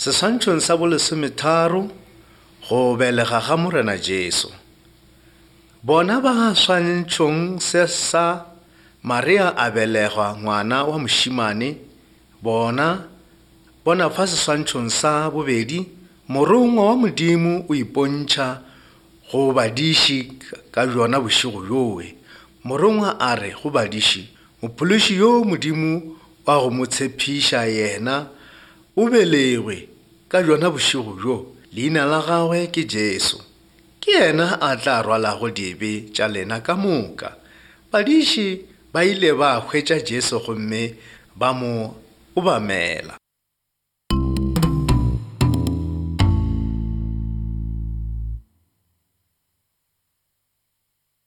Seswantšhong sa bolesometharo go belega ga Morena Jesu. Bona ba swantšhong se sa Maria a belegwa ngwana wa mošimane, bona fa seswantšhong sa bobedi morongwa wa Modimo o ipontšha go badiši ka jona bošego jowe. Morongwa a re go badiši, mophološi yo Modimo wa go mo tshepiša yena o belegwe ka jona bošego jo, leina la gagwe ke Jesu. Ke yena a tla rwalago dibe tša lena ka moka. Badiši ba ile ba hwetša Jesu gomme ba mo obamela.